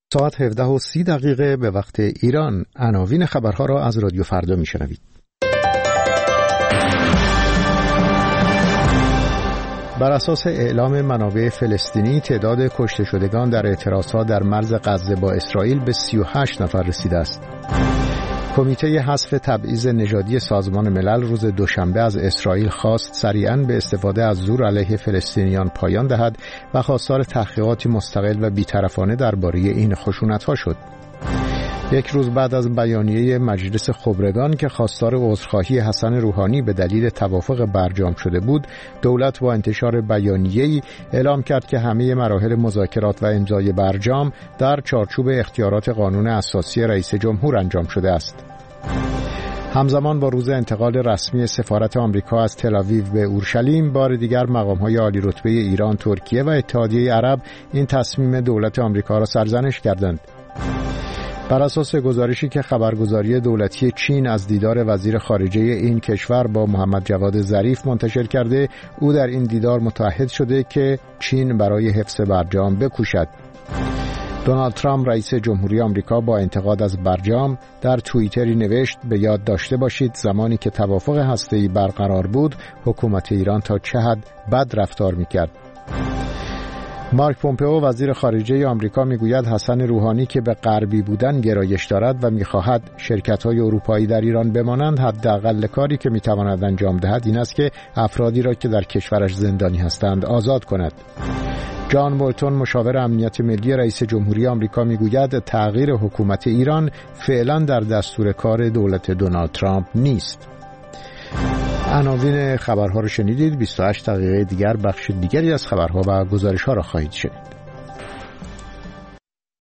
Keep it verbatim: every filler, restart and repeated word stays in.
ساعت هفده و سی دقیقه به وقت ایران. عناوین خبرها را از رادیو فردا میشنوید. بر اساس اعلام منابع فلسطینی تعداد کشته شدگان در اعتراضات در مرز غزه با اسرائیل به سی و هشت نفر رسیده است. کمیته حذف تبعیض نژادی سازمان ملل روز دوشنبه از اسرائیل خواست سریعاً به استفاده از زور علیه فلسطینیان پایان دهد و خواستار تحقیقاتی مستقل و بی‌طرفانه درباره این خشونت‌ها شد. یک روز بعد از بیانیه مجلس خبرگان که خواستار عذرخواهی حسن روحانی به دلیل توافق برجام شده بود، دولت با انتشار بیانیه‌ای اعلام کرد که همه مراحل مذاکرات و امضای برجام در چارچوب اختیارات قانون اساسی رئیس جمهور انجام شده است. همزمان با روز انتقال رسمی سفارت آمریکا از تل‌آویو به اورشلیم، بار دیگر مقام‌های عالی رتبه ایران، ترکیه و اتحادیه عرب این تصمیم دولت آمریکا را سرزنش کردند. بر اساس گزارشی که خبرگزاری دولتی چین از دیدار وزیر خارجه این کشور با محمد جواد ظریف منتشر کرده، او در این دیدار متعهد شده که چین برای حفظ برجام بکوشد. دونالد ترامپ رئیس جمهوری آمریکا با انتقاد از برجام در توییتری نوشت: به یاد داشته باشید زمانی که توافق هسته‌ای برقرار بود، حکومت ایران تا چه حد بد رفتار می‌کرد. مارک پومپئو وزیر خارجه آمریکا میگوید حسن روحانی که به غربی بودن گرایش دارد و میخواهد شرکت‌های اروپایی در ایران بمانند، حداقل کاری که میتواند انجام دهد این است که افرادی را که در کشورش زندانی هستند آزاد کند. جان بولتون مشاور امنیت ملی رئیس جمهوری آمریکا میگوید تغییر حکومت ایران فعلا در دستور کار دولت دونالد ترامپ نیست. عناوین خبرها رو شنیدید. بیست و هشت دقیقه دیگر بخش دیگری از خبرها و گزارش‌ها را خواهید شنید.